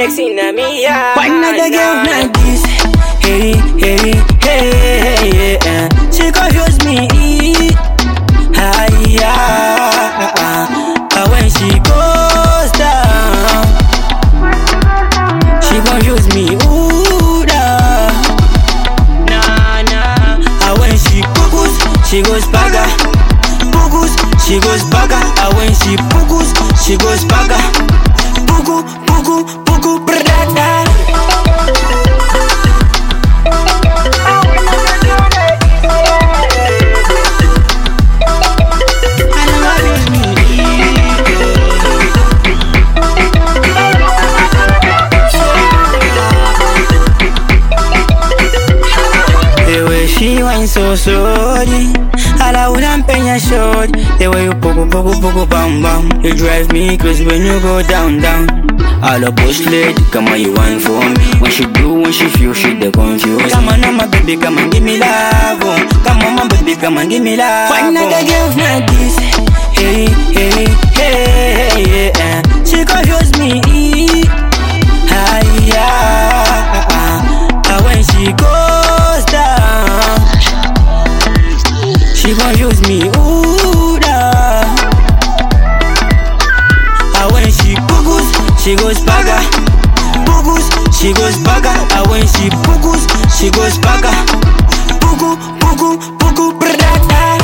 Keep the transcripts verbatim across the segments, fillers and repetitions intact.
sexy na me, yeah. Why not a girl like this? Hey, hey, hey, yeah. She confuse me. Ah, yeah. But when she goes down, she confuse me. Ooh, da. Nah, nah. Ah, when she cuckoos, she goes baga. Pugus, she goes baga. Ah, when she pugus, she goes baga. Pugu, pugu, pugu, brada. She wine so sorry, ala unampenya short. The way you pogo pogo pogo bam bam, you drive me crazy when you go down down. All a bush lady, come on you wine for me. When she do, when she feel, she the confused. Come on, my baby, come and give me love. Oh. Come on, my baby, come and give me love. Why not a girl like this? Hey, hey, hey, yeah. She confuse me. Ah, yeah. Ah, when she goes down, she confuse me, ooh da. Ah, when she pugus, she goes baga. Pugus, she goes baga. Ah, when she pugus, she goes baga. Pugu, pugu, pugu, brada.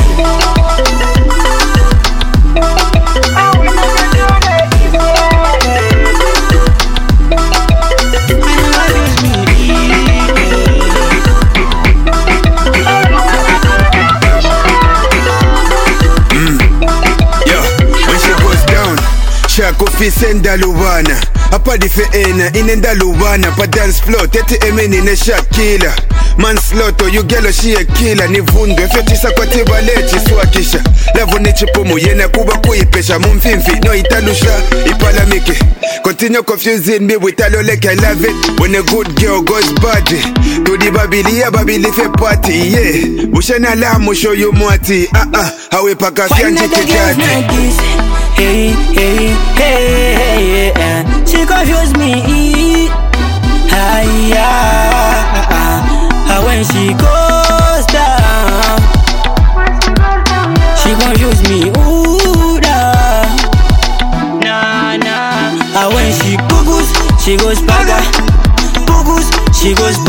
Kofi senda lubana apa dife ena inenda lubana pa dance floor tete emeni ne Shakila manslaughter you girl she a killer ni vundo fetisa kwa tibalechi swakisha lavo ni chipumu yena kuba kuipesha mumfimfi no italusha ipalamike continue confusing me with aloleke I love it when a good girl goes bad to the babilia babili fe party yeah ushana lamu show you mwati ah ah hawe paka fianji kijati. Hey, hey, hey, yeah. She confuse me. Ah, yeah. Ah, when she goes down, she confuse me. Ooh, da. Nah, nah. Ah, when she pugus, she goes baga. Pugus, she goes